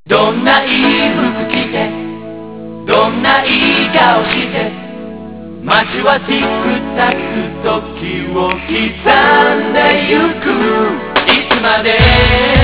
どんないい服着てどんないい顔して街はティックタック時を刻んでゆくいつまで